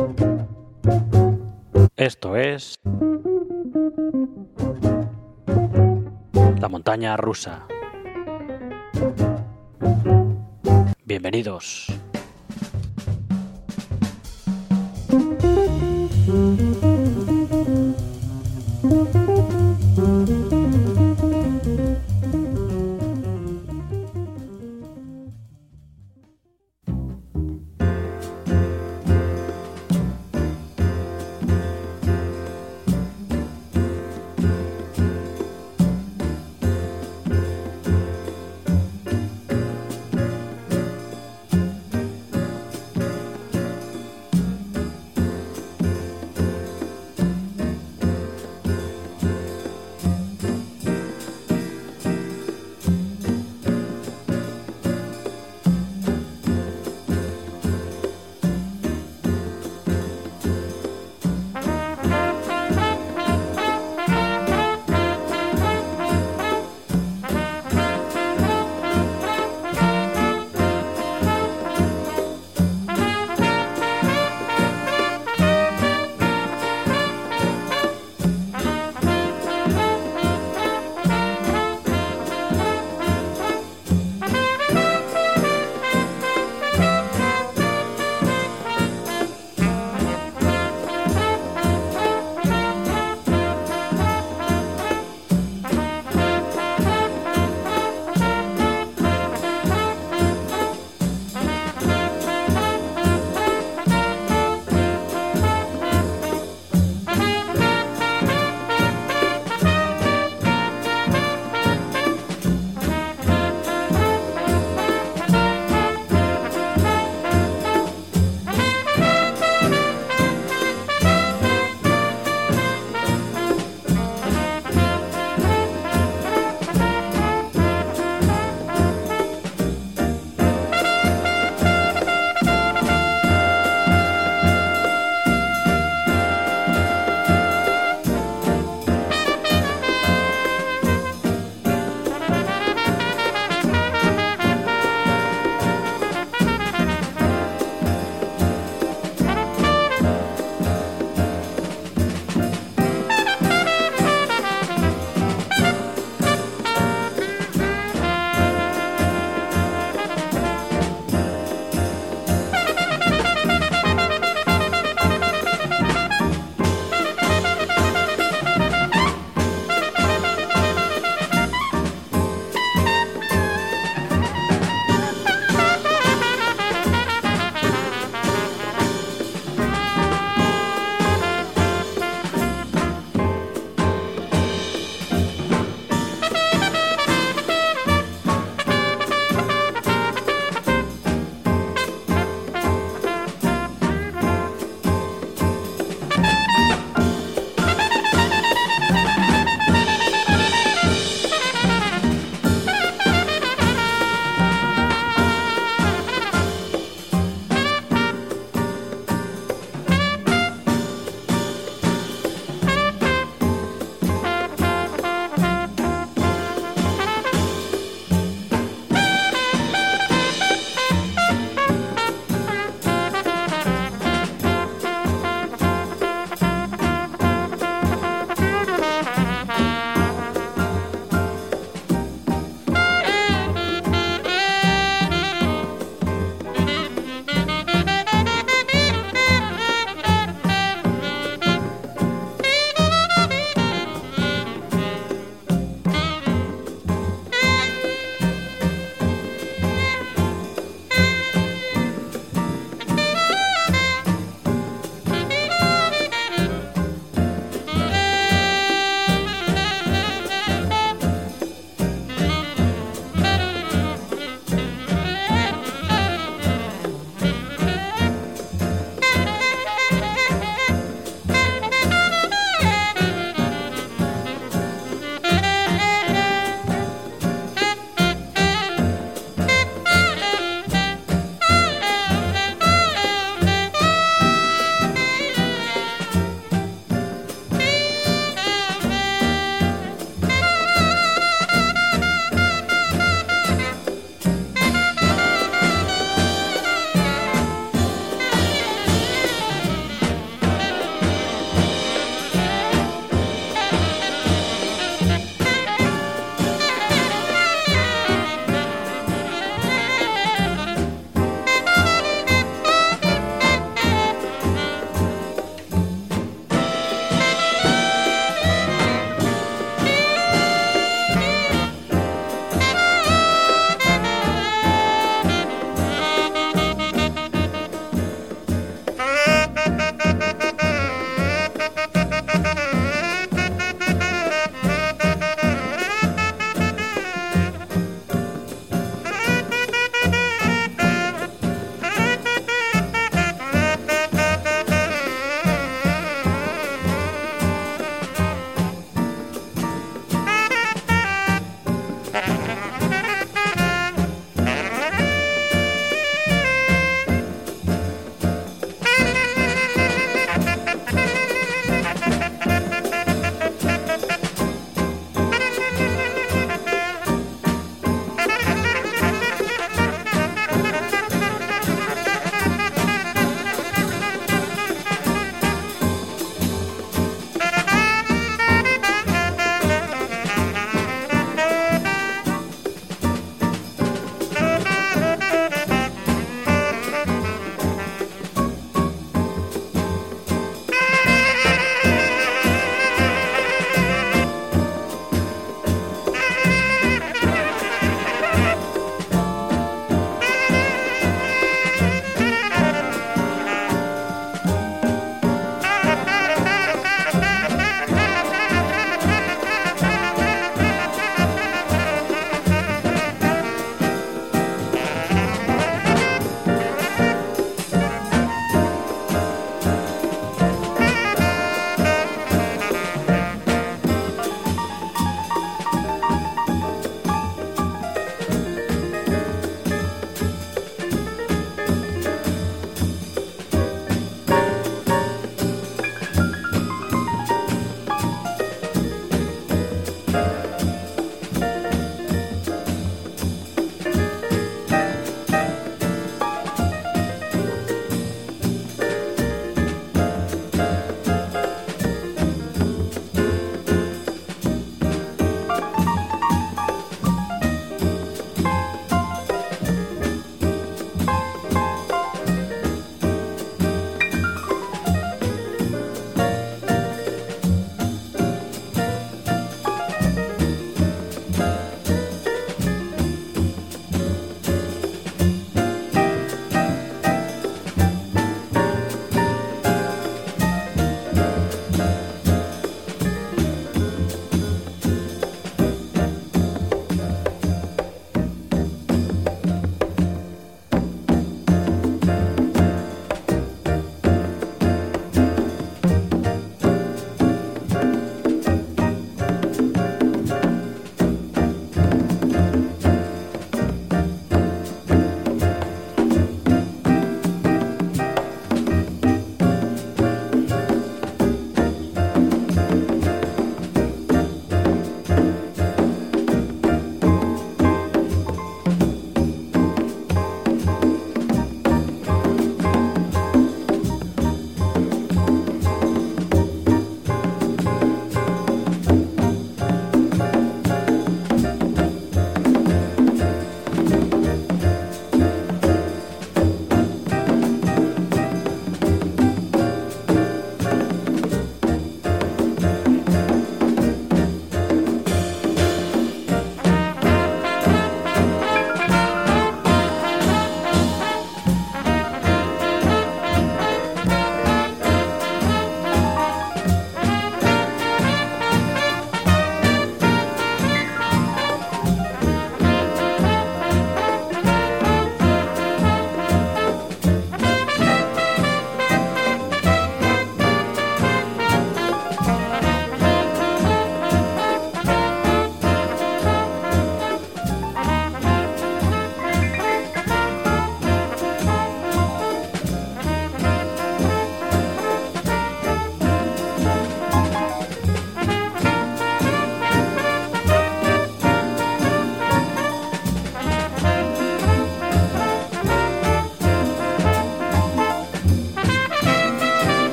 Esto es la montaña rusa. Bienvenidos.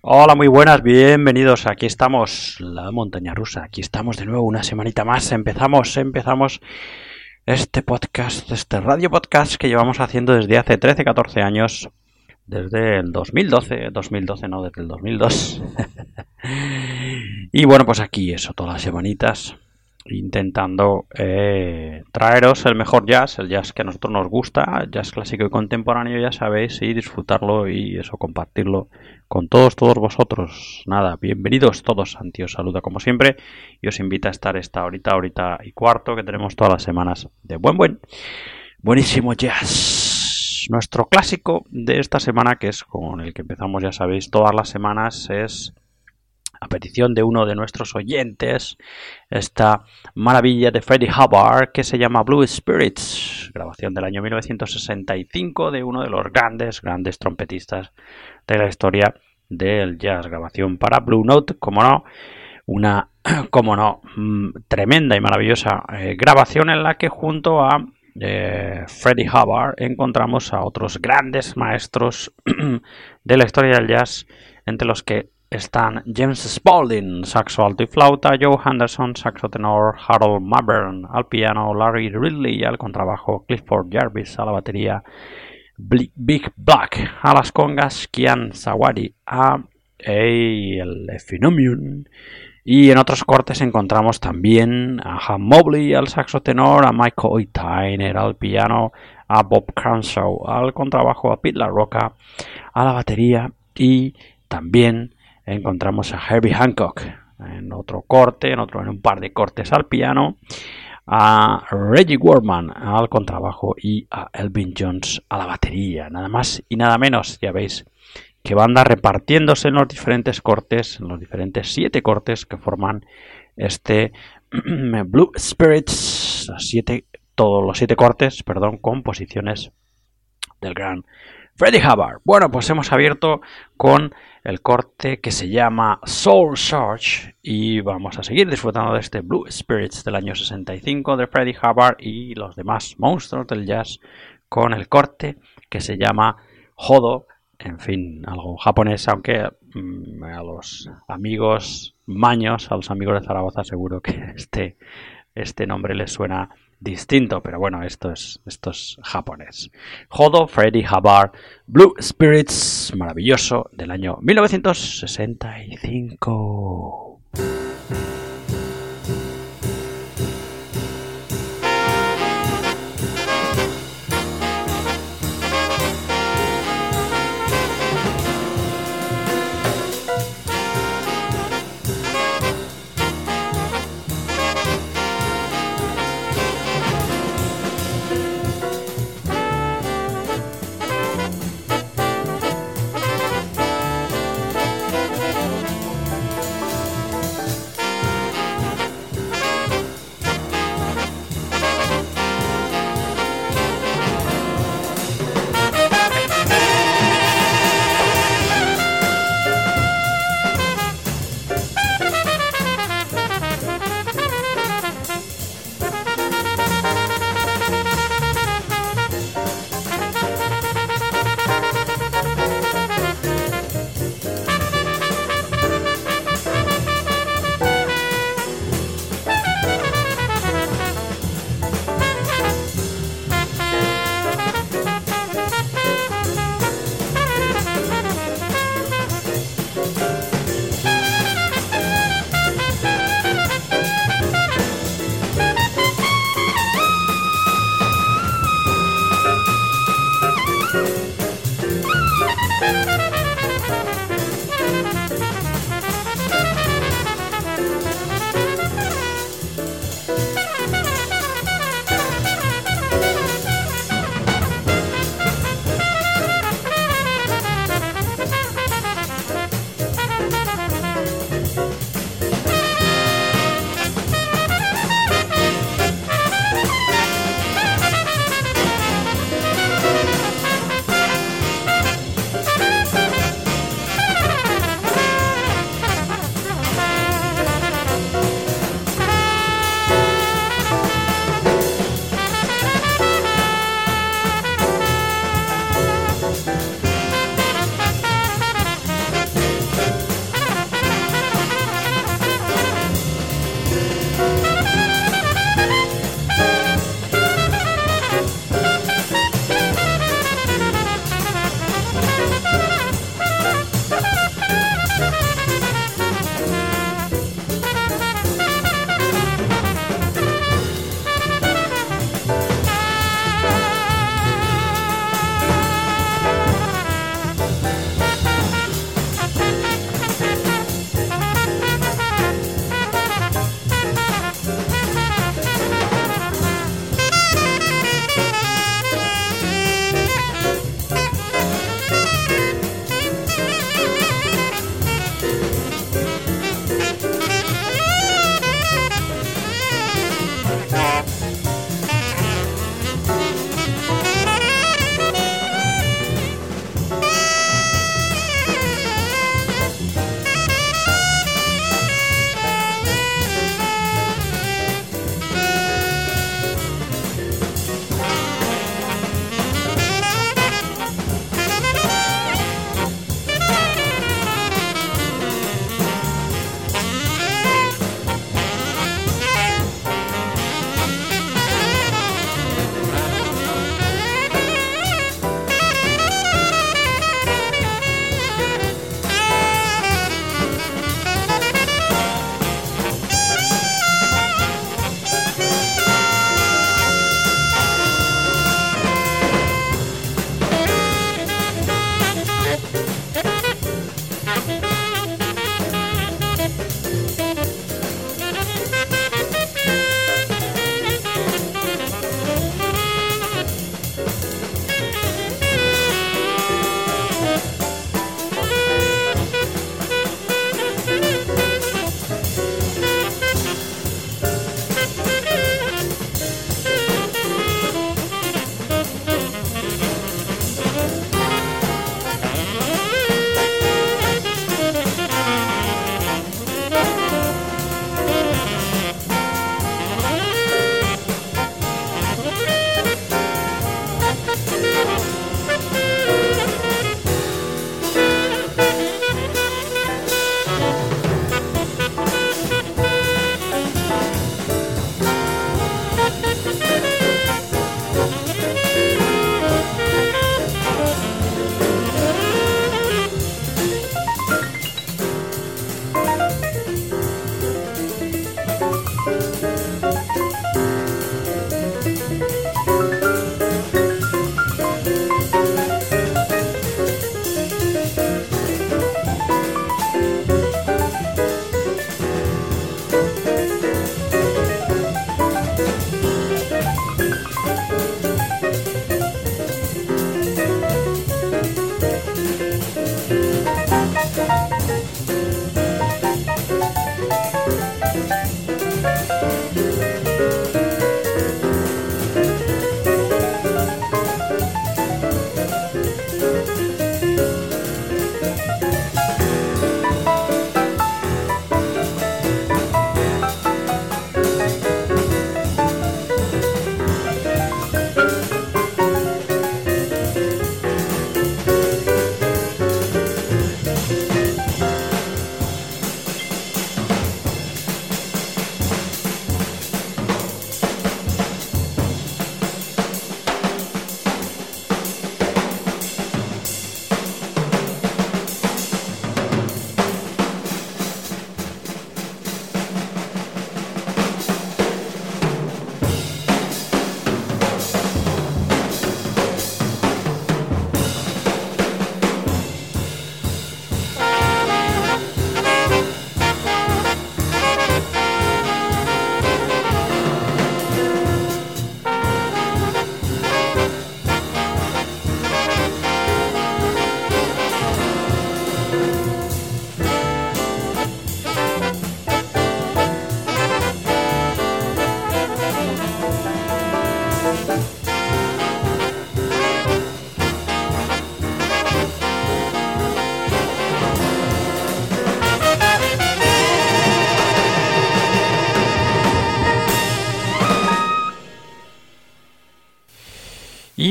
Hola, muy buenas, bienvenidos. Aquí estamos, la montaña rusa. Aquí estamos de nuevo una semanita más. Empezamos este podcast, este radio podcast que llevamos haciendo desde hace 13, 14 años. Desde el 2012 no, desde el 2002. Y bueno, pues aquí eso, todas las semanitas, intentando traeros el mejor jazz, el jazz que a nosotros nos gusta, jazz clásico y contemporáneo, ya sabéis, y disfrutarlo y eso, compartirlo con todos vosotros. Nada, bienvenidos todos. Santi os saluda como siempre y os invita a estar esta horita y cuarto que tenemos todas las semanas de buenísimo jazz. Nuestro clásico de esta semana, que es con el que empezamos, ya sabéis, todas las semanas, es a petición de uno de nuestros oyentes, esta maravilla de Freddie Hubbard que se llama Blue Spirits, grabación del año 1965 de uno de los grandes trompetistas de la historia del jazz. Grabación para Blue Note, una tremenda y maravillosa grabación en la que junto a Freddie Hubbard encontramos a otros grandes maestros de la historia del jazz, entre los que están James Spaulding, saxo alto y flauta, Joe Henderson, saxo tenor, Harold Mabern al piano, Larry Ridley al contrabajo, Clifford Jarvis a la batería, Big Black a las congas, Kian Sawadi a el Phenomenon. Y en otros cortes encontramos también a Ham Mobley al saxo tenor, a Michael Oitiner al piano, a Bob Cranshaw al contrabajo, a Pete LaRocca a la batería, y también encontramos a Herbie Hancock en un par de cortes al piano, a Reggie Workman al contrabajo y a Elvin Jones a la batería. Nada más y nada menos. Ya veis que banda repartiéndose en los diferentes cortes, en los diferentes 7 cortes que forman este Blue Spirits, todos los 7 cortes, composiciones del gran Freddie Hubbard. Bueno, pues hemos abierto con el corte que se llama Soul Search y vamos a seguir disfrutando de este Blue Spirits del año 65 de Freddie Hubbard y los demás monstruos del jazz con el corte que se llama Hodo. En fin, algo japonés, aunque a los amigos maños, a los amigos de Zaragoza, seguro que este nombre les suena distinto, pero bueno, esto es japonés. Hodo, Freddie Hubbard, Blue Spirits, maravilloso, del año 1965.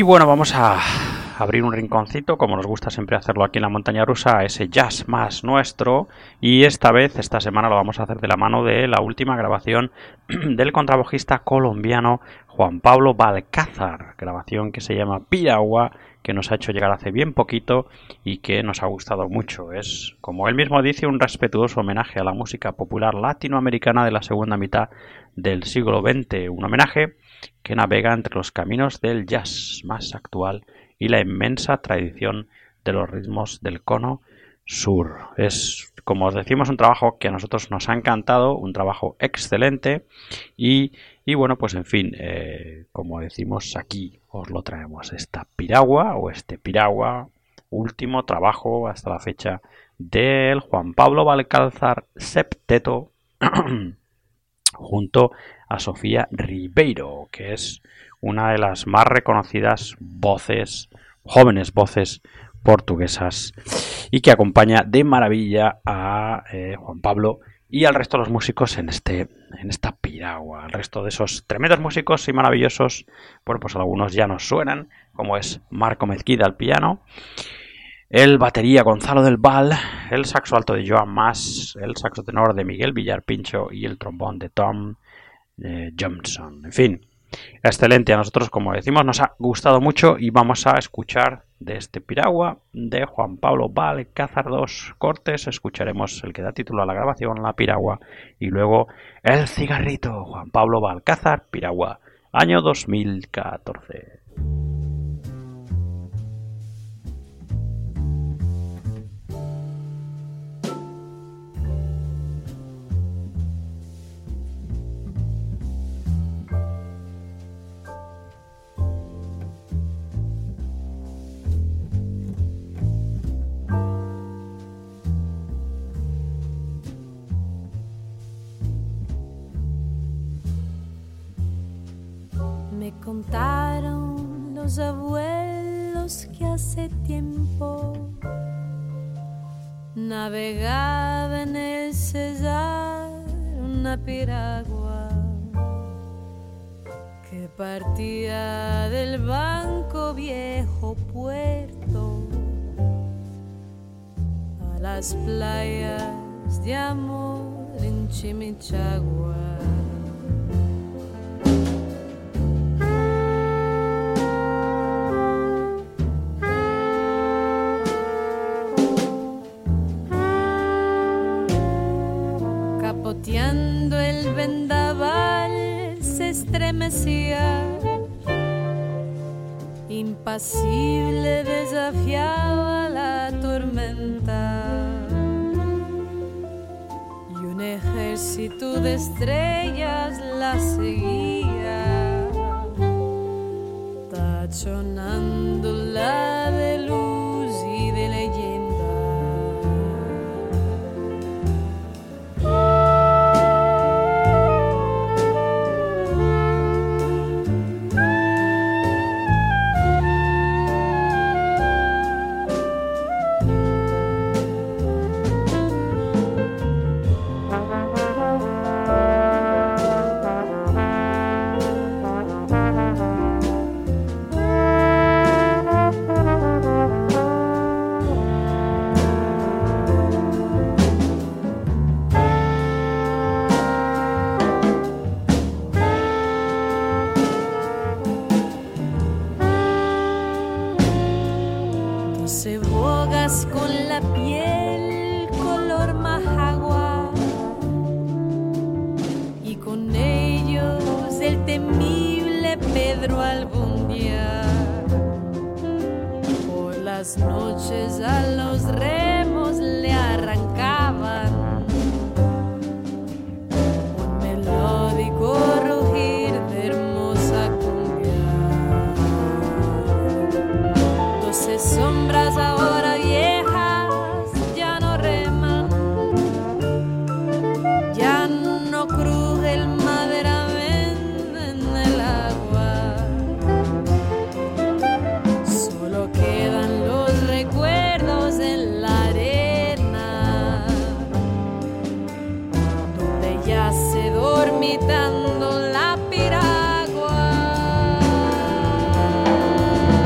Y bueno, vamos a abrir un rinconcito, como nos gusta siempre hacerlo aquí en la montaña rusa, a ese jazz más nuestro, y esta semana lo vamos a hacer de la mano de la última grabación del contrabajista colombiano Juan Pablo Valcázar, grabación que se llama Piragua, que nos ha hecho llegar hace bien poquito y que nos ha gustado mucho. Es, como él mismo dice, un respetuoso homenaje a la música popular latinoamericana de la segunda mitad del siglo XX, un homenaje que navega entre los caminos del jazz más actual y la inmensa tradición de los ritmos del cono sur. Es, como os decimos, un trabajo que a nosotros nos ha encantado, un trabajo excelente y bueno, pues en fin, como decimos aquí, os lo traemos esta piragua o este piragua, último trabajo hasta la fecha del Juan Pablo Valcázar Septeto junto a Sofía Ribeiro, que es una de las más reconocidas voces, jóvenes voces portuguesas, y que acompaña de maravilla a Juan Pablo y al resto de los músicos en esta piragua. El resto de esos tremendos músicos y maravillosos, bueno, pues algunos ya nos suenan, como es Marco Mezquida al piano, el batería Gonzalo del Val, el saxo alto de Joan Mas, el saxo tenor de Miguel Villar Pincho y el trombón de Tom Johnson. En fin, excelente. A nosotros, como decimos, nos ha gustado mucho y vamos a escuchar de este piragua de Juan Pablo Valcázar 2 cortes. Escucharemos el que da título a la grabación, La Piragua, y luego El Cigarrito, Juan Pablo Valcázar, Piragua, año 2014. Me contaron los abuelos que hace tiempo navegaba en el Cesar una piragua que partía del Banco Viejo Puerto a las playas de amor en Chimichagua. Capoteando el vendaval se estremecía, impasible desafiaba la tormenta, y un ejército de estrellas la seguía, tachonándola de luz y de leyenda. Cebogas con la piel color majagua y con ellos el temible Pedro algún día por las noches a los remos le arrancaban un melódico rugir de hermosa cumbia. 12 sombras ahora viejas ya no reman, ya no cruje el maderamen en el agua, solo quedan los recuerdos en la arena, donde yace dormitando la piragua.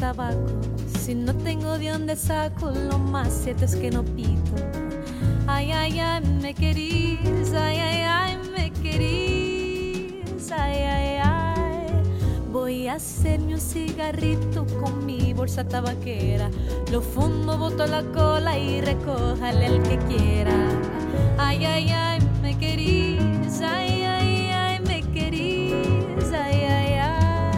tabaco. Si no tengo de dónde saco, lo más cierto es que no pito. Ay, ay, ay, me querís, ay, ay, ay, me querís, ay, ay, ay. Voy a hacerme un cigarrito con mi bolsa tabaquera. Lo fumo, boto la cola y recójale el que quiera. Ay, ay, ay, me querís, ay, ay, ay, me querís, ay, ay, ay.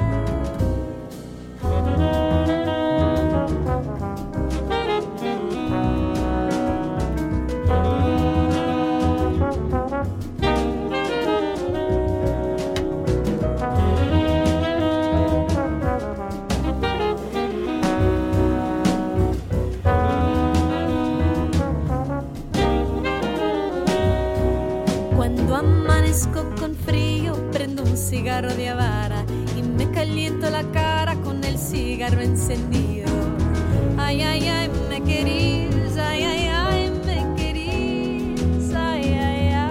Cuando amanezco con frío, prendo un cigarro de Havana y me caliento la cara con el cigarro encendido. Ay, ay, ay, me querís, ay, ay, ay, me querís, ay, ay, ay.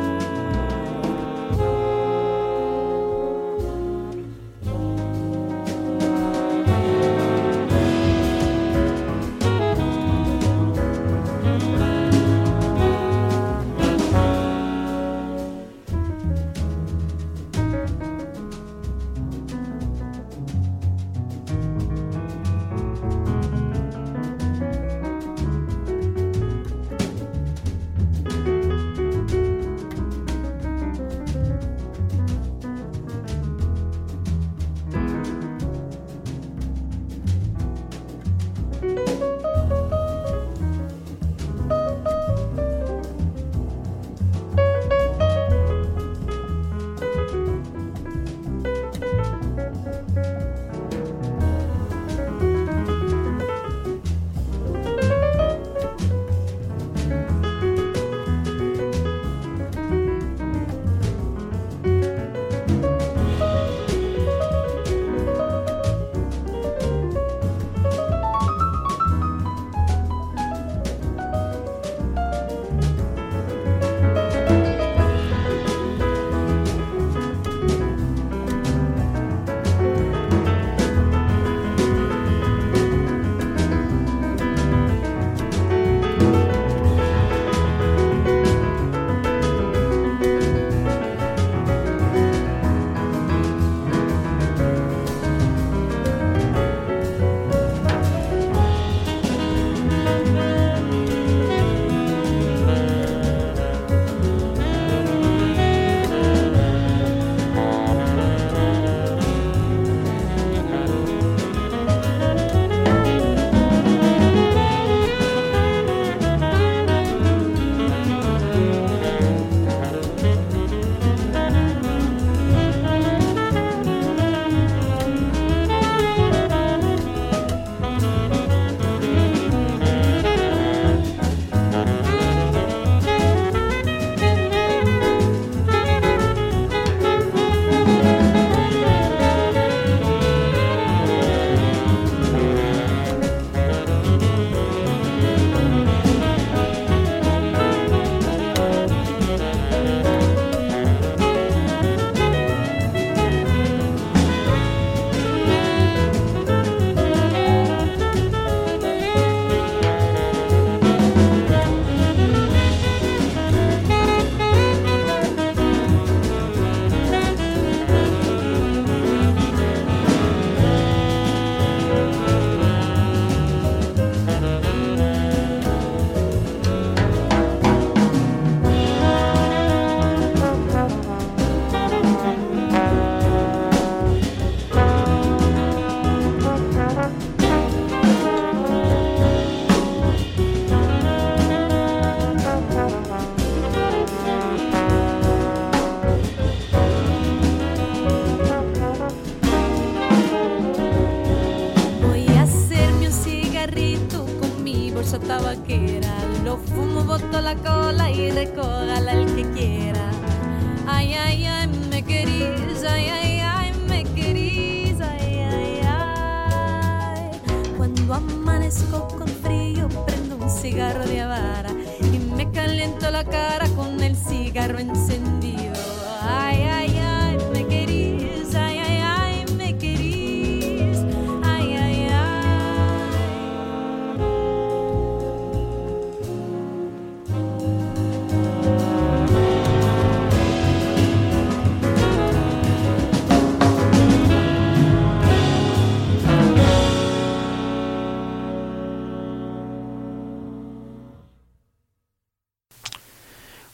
tabaquera, lo fumo, boto la cola y recógala el que quiera. Ay, ay, ay, me querís, ay, ay, ay, me querís, ay, ay, ay. Cuando amanezco con frío, prendo un cigarro de Havana y me caliento la cara con el cigarro encendido. Ay, ay, ay, me querís, ay, ay, ay, me querís, ay, ay, ay.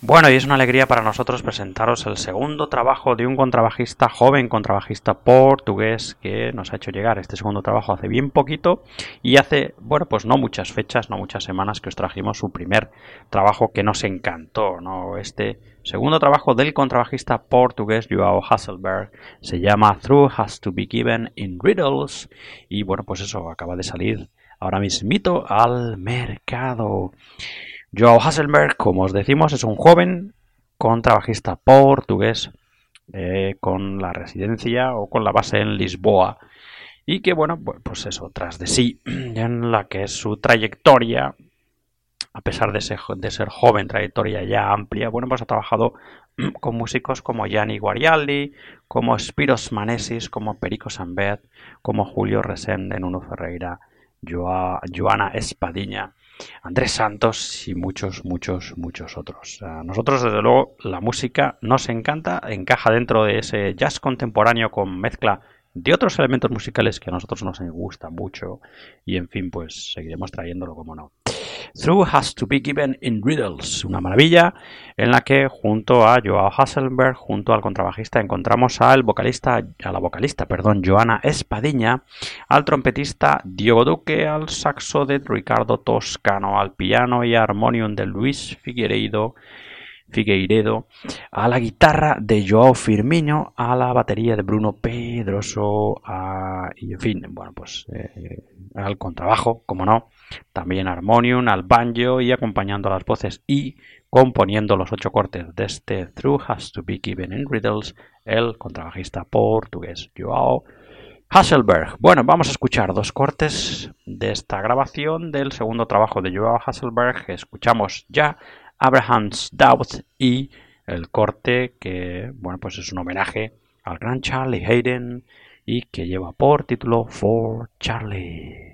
Bueno, y es una alegría para nosotros presentaros el segundo trabajo de un contrabajista joven, contrabajista portugués, que nos ha hecho llegar este segundo trabajo hace bien poquito y hace, bueno, pues no muchas fechas, no muchas semanas que os trajimos su primer trabajo que nos encantó, ¿no? Este segundo trabajo del contrabajista portugués João Hasselberg se llama Through Has to Be Given in Riddles y bueno, pues eso acaba de salir ahora mismito al mercado. João Hasselberg, como os decimos, es un joven contrabajista portugués con la residencia o con la base en Lisboa y que, bueno, pues eso, tras de sí, en la que es su trayectoria, a pesar de ser joven, trayectoria ya amplia, bueno, pues ha trabajado con músicos como Gianni Guarialdi, como Spiros Manesis, como Perico Sambet, como Julio Resende, Nuno Ferreira, Joana Espadinha, Andrés Santos y muchos otros. A nosotros, desde luego, la música nos encanta, encaja dentro de ese jazz contemporáneo con mezcla de otros elementos musicales que a nosotros nos gustan mucho y, en fin, pues seguiremos trayéndolo, como no. Through Has to Be Given in Riddles, una maravilla en la que junto a João Hasselberg, junto al contrabajista, encontramos a la vocalista, Joana Espadinha, al trompetista Diogo Duque, al saxo de Ricardo Toscano, al piano y armonium de Luis Figueiredo, a la guitarra de João Firmino, a la batería de Bruno Pedroso, y en fin, bueno, pues al contrabajo, como no, también armonium, al banjo y acompañando las voces y componiendo los 8 cortes de este Through Has to Be Given in Riddles, el contrabajista portugués João Hasselberg. Bueno, vamos a escuchar 2 cortes de esta grabación del segundo trabajo de João Hasselberg. Escuchamos ya Abraham's Doubt y el corte que, bueno, pues es un homenaje al gran Charlie Haydn y que lleva por título For Charlie.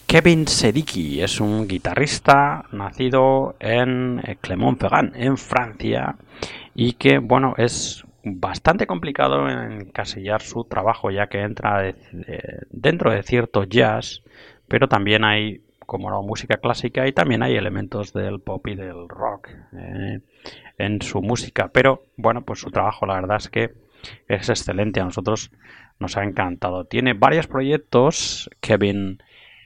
Kevin Sedicki es un guitarrista nacido en Clermont-Ferrand, en Francia, y que, bueno, es bastante complicado encasillar su trabajo, ya que entra dentro de cierto jazz, pero también hay, como no, música clásica y también hay elementos del pop y del rock en su música. Pero, bueno, pues su trabajo, la verdad es que es excelente, a nosotros nos ha encantado. Tiene varios proyectos, Kevin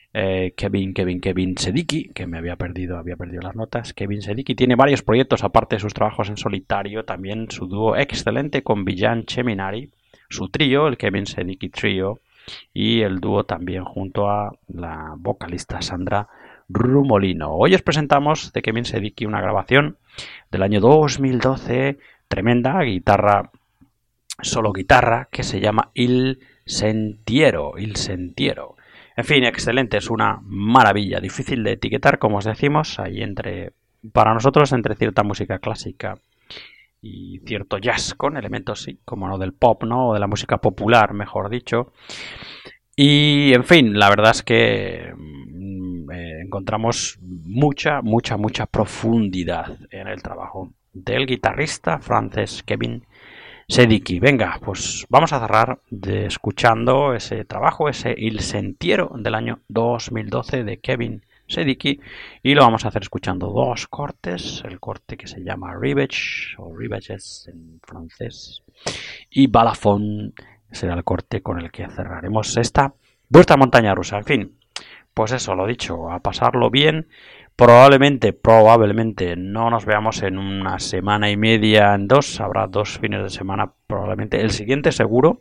Sedicki, que había perdido las notas. Kevin Sedicki tiene varios proyectos aparte de sus trabajos en solitario, también su dúo excelente con Bijan Cheminari, su trío, el Kevin Sedicki Trio, y el dúo también junto a la vocalista Sandra Rumolino. Hoy os presentamos de Kevin Sedicki una grabación del año 2012, tremenda, solo guitarra, que se llama Il Sentiero. En fin, excelente, es una maravilla, difícil de etiquetar, como os decimos, ahí para nosotros entre cierta música clásica y cierto jazz, con elementos, sí, como no, del pop, ¿no? O de la música popular, mejor dicho. Y, en fin, la verdad es que encontramos mucha profundidad en el trabajo del guitarrista francés Kevin Sedicki. Venga, pues vamos a cerrar escuchando ese trabajo, ese Il Sentiero del año 2012 de Kevin Sedicki, y lo vamos a hacer escuchando dos cortes, el corte que se llama Rivage o Rivages en francés, y Balafon será el corte con el que cerraremos esta vuestra montaña rusa. En fin, pues eso, lo dicho, a pasarlo bien. Probablemente no nos veamos en una semana y media, en dos. Habrá 2 fines de semana, probablemente. El siguiente seguro.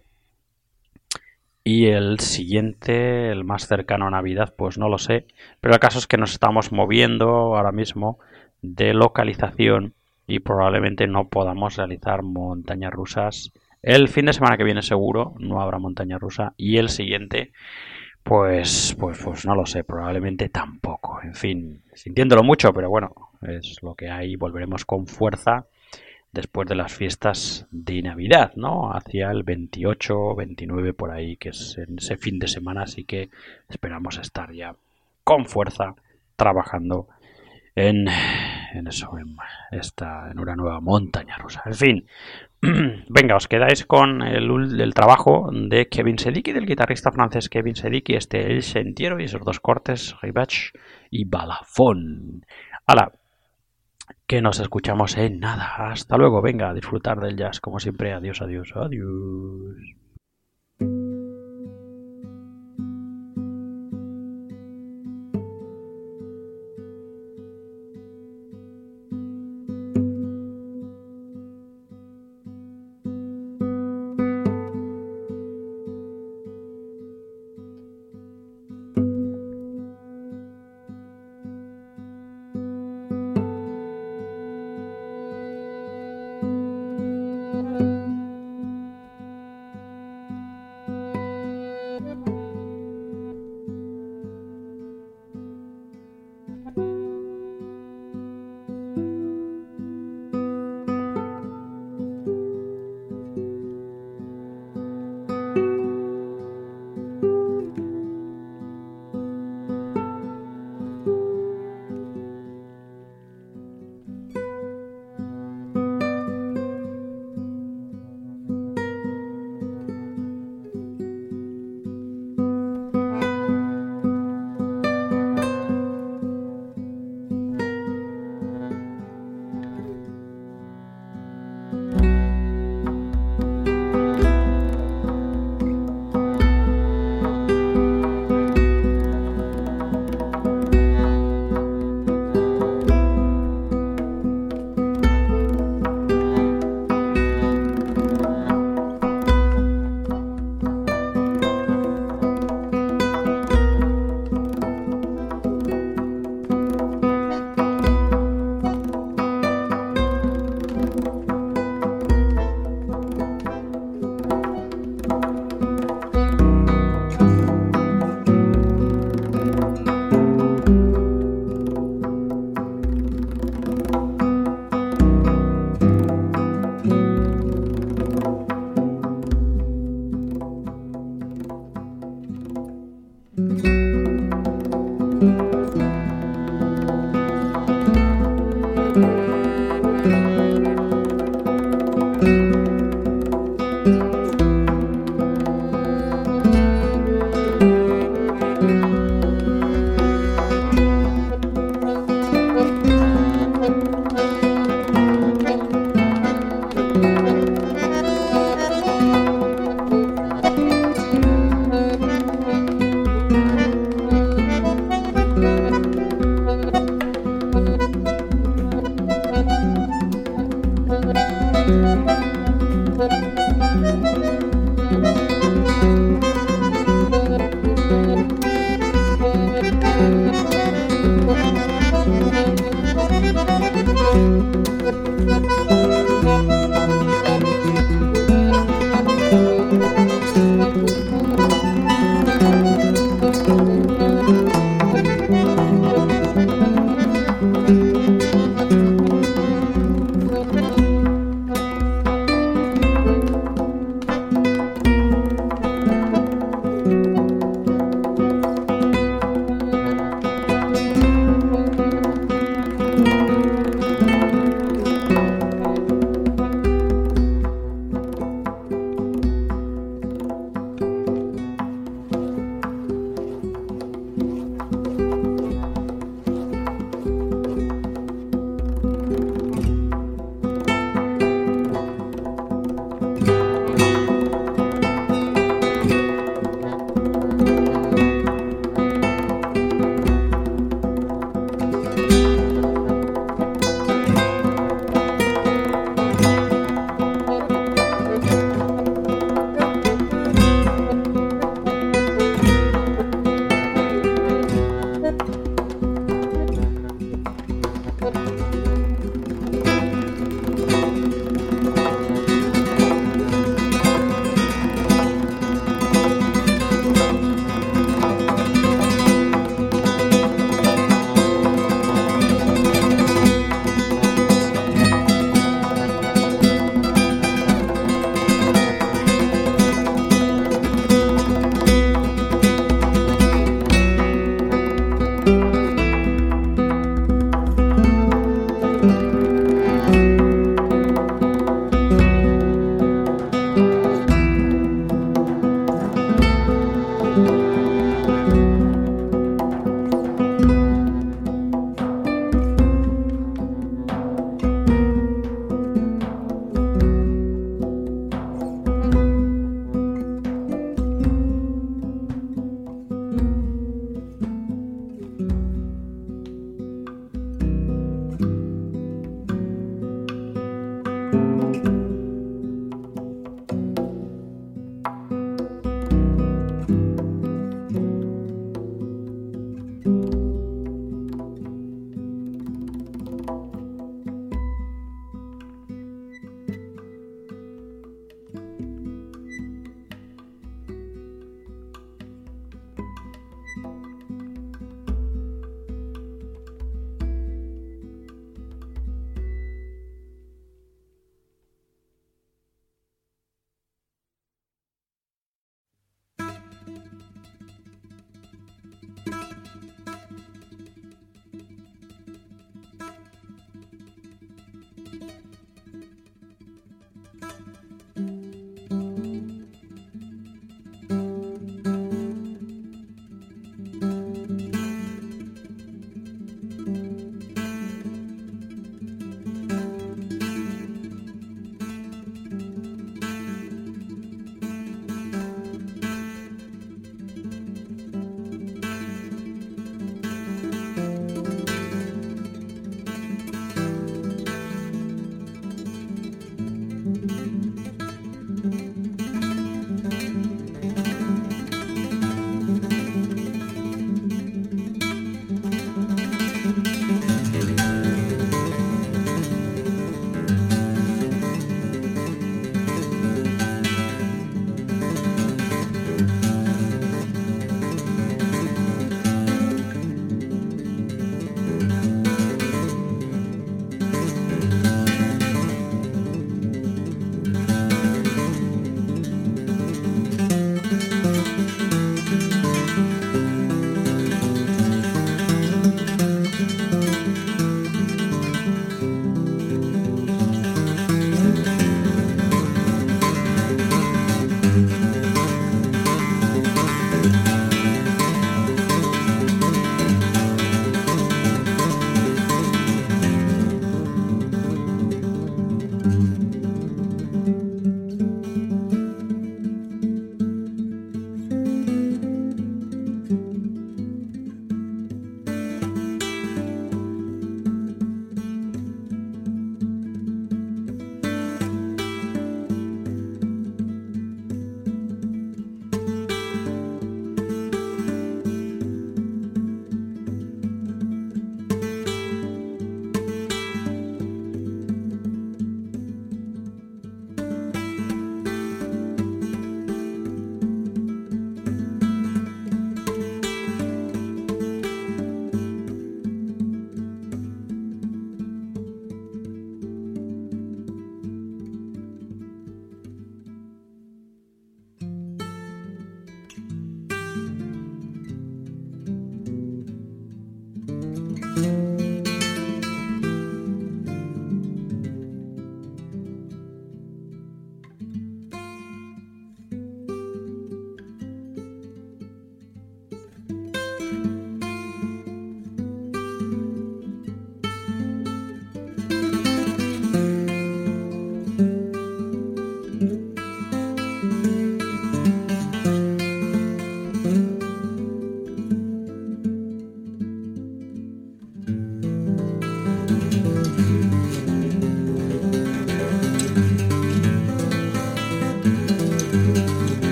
Y el siguiente, el más cercano a Navidad, pues no lo sé. Pero el caso es que nos estamos moviendo ahora mismo de localización y probablemente no podamos realizar montañas rusas. El fin de semana que viene seguro no habrá montaña rusa. Y el siguiente, pues no lo sé, probablemente tampoco. En fin, sintiéndolo mucho, pero bueno, es lo que hay. Volveremos con fuerza después de las fiestas de Navidad, ¿no? Hacia el 28, 29 por ahí, que es en ese fin de semana, así que esperamos estar ya con fuerza trabajando en eso, en una nueva montaña rusa. En fin, venga, os quedáis con el trabajo de Kevin Sedicki, del guitarrista francés Kevin Sedicki, El Sentiero y esos dos cortes, Rivage y Balafon. ¡Hala! Que nos escuchamos en nada. Hasta luego, venga, a disfrutar del jazz, como siempre. Adiós, adiós, adiós.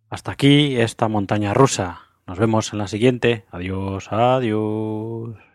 Hasta aquí esta montaña rusa. Nos vemos en la siguiente. Adiós, adiós.